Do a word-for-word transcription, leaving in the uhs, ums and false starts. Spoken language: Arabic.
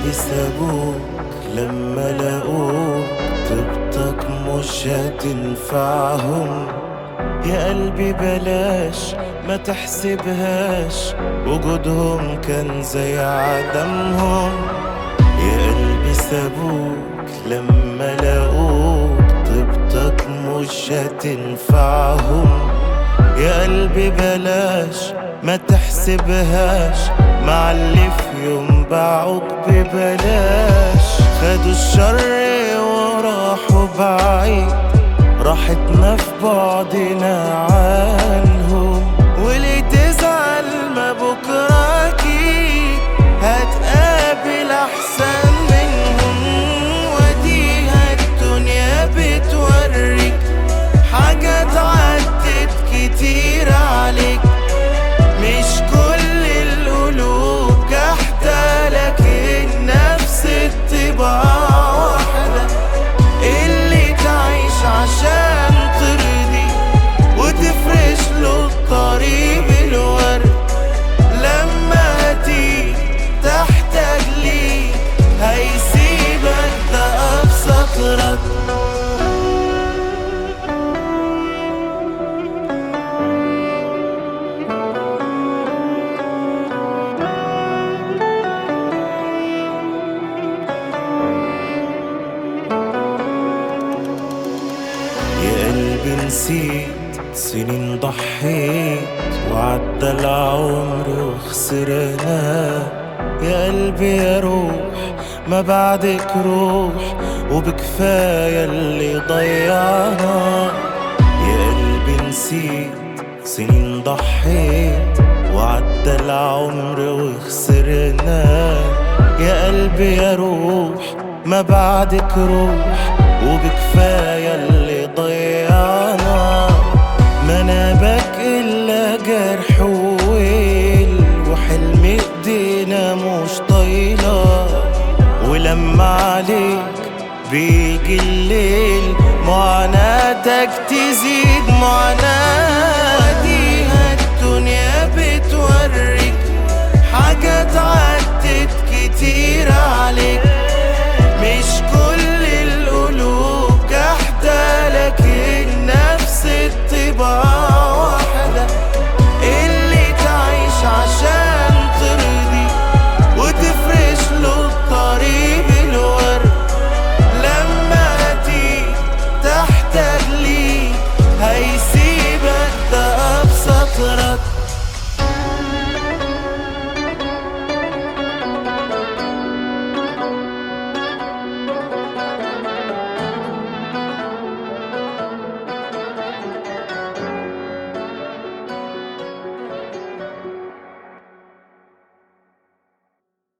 قلبي سابوك لما لقوك طيبتك مش هتنفعهم. يا قلبي بلاش ما تحسبهاش، وجودهم كان زي عدمهم. يا قلبي سابوك لما لقوك طيبتك مش هتنفعهم. يا قلبي بلاش ما تحسبهاش، مع اللي في يوم باعوك ببلاش. خدوا الشر وراحوا بعيد، راحتنا في بعدنا عنهم. وليه تزعل ما بكرة أكيد هتقابل أحسن منهم. وديها الدنيا بتوريك حاجات عدت كتير عليك. مش كل القلوب جحدة، لكن نفس الطباع واحدة. اللي تعيش عشان ترضي وتفرش له الطريق بالورد، لما هتيجي تحتاج ليه هيسيبك، ده أبسط رد. يا قلبي نسيت سنين ضحيت، وعدى العمر وخسرنا. يا قلبي يا روح ما بعدك روح، وبكفاية اللي ضيعنا. يا قلبي نسيت سنين ضحيت، وعدى العمر وخسرنا. يا قلبي يا روح ما بعدك روح، وبكفاية اللي ضيعنا. ما نابك إلا جرح وويل، وحلم ايدينا مش طايلة. ولما عليك بيجي الليل معاناتك تزيد معاناتي.